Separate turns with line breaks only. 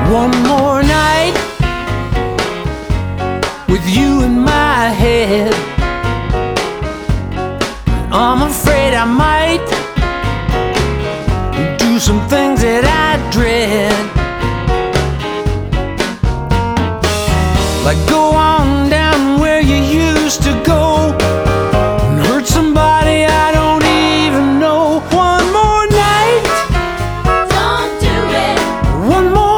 One more night with you in my head, I'm afraid I might do some things that I dread, like go